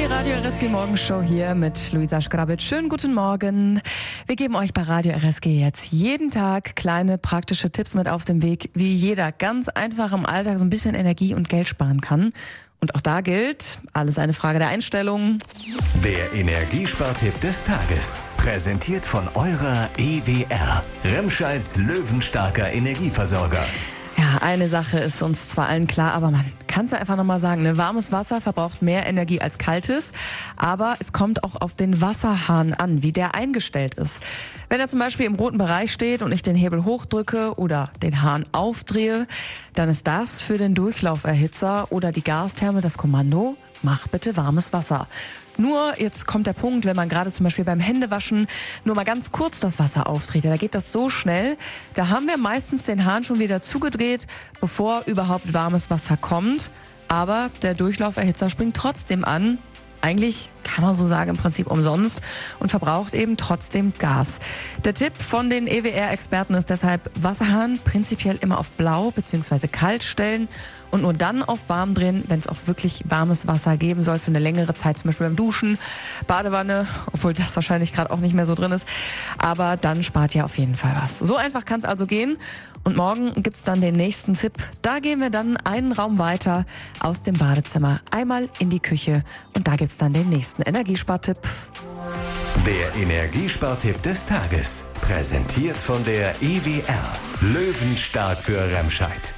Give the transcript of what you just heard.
Radio RSG Morgenshow hier mit Luisa Schgrabitsch. Schönen guten Morgen. Wir geben euch bei Radio RSG jetzt jeden Tag kleine praktische Tipps mit auf den Weg, wie jeder ganz einfach im Alltag so ein bisschen Energie und Geld sparen kann. Und auch da gilt, alles eine Frage der Einstellung. Der Energiespartipp des Tages. Präsentiert von eurer EWR. Remscheids löwenstarker Energieversorger. Ja, eine Sache ist uns zwar allen klar, aber man kann es ja einfach nochmal sagen, ne? Warmes Wasser verbraucht mehr Energie als kaltes, aber es kommt auch auf den Wasserhahn an, wie der eingestellt ist. Wenn er zum Beispiel im roten Bereich steht und ich den Hebel hochdrücke oder den Hahn aufdrehe, dann ist das für den Durchlauferhitzer oder die Gastherme das Kommando: Mach bitte warmes Wasser. Nur, jetzt kommt der Punkt, wenn man gerade zum Beispiel beim Händewaschen nur mal ganz kurz das Wasser aufdreht, da geht das so schnell, da haben wir meistens den Hahn schon wieder zugedreht, bevor überhaupt warmes Wasser kommt. Aber der Durchlauferhitzer springt trotzdem an. Eigentlich kann man so sagen, im Prinzip umsonst und verbraucht eben trotzdem Gas. Der Tipp von den EWR-Experten ist deshalb: Wasserhahn prinzipiell immer auf blau bzw. kalt stellen und nur dann auf warm drehen, wenn es auch wirklich warmes Wasser geben soll für eine längere Zeit, zum Beispiel beim Duschen, Badewanne, obwohl das wahrscheinlich gerade auch nicht mehr so drin ist. Aber dann spart ihr auf jeden Fall was. So einfach kann es also gehen. Und morgen gibt's dann den nächsten Tipp. Da gehen wir dann einen Raum weiter aus dem Badezimmer, einmal in die Küche und da gibt's dann den nächsten Energiespartipp. Der Energiespartipp des Tages. Präsentiert von der EWR. Löwenstark für Remscheid.